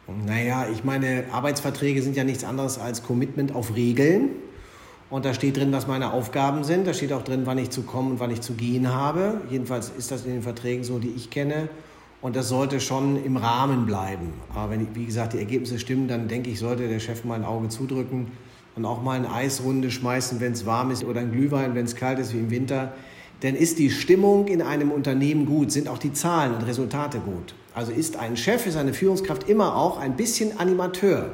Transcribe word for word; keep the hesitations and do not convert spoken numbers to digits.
Naja, ich meine, Arbeitsverträge sind ja nichts anderes als Commitment auf Regeln. Und da steht drin, was meine Aufgaben sind. Da steht auch drin, wann ich zu kommen und wann ich zu gehen habe. Jedenfalls ist das in den Verträgen so, die ich kenne. Und das sollte schon im Rahmen bleiben. Aber wenn, wie gesagt, die Ergebnisse stimmen, dann denke ich, sollte der Chef mal ein Auge zudrücken und auch mal eine Eisrunde schmeißen, wenn es warm ist, oder ein Glühwein, wenn es kalt ist, wie im Winter. Denn ist die Stimmung in einem Unternehmen gut, sind auch die Zahlen und Resultate gut. Also ist ein Chef, ist eine Führungskraft immer auch ein bisschen Animateur.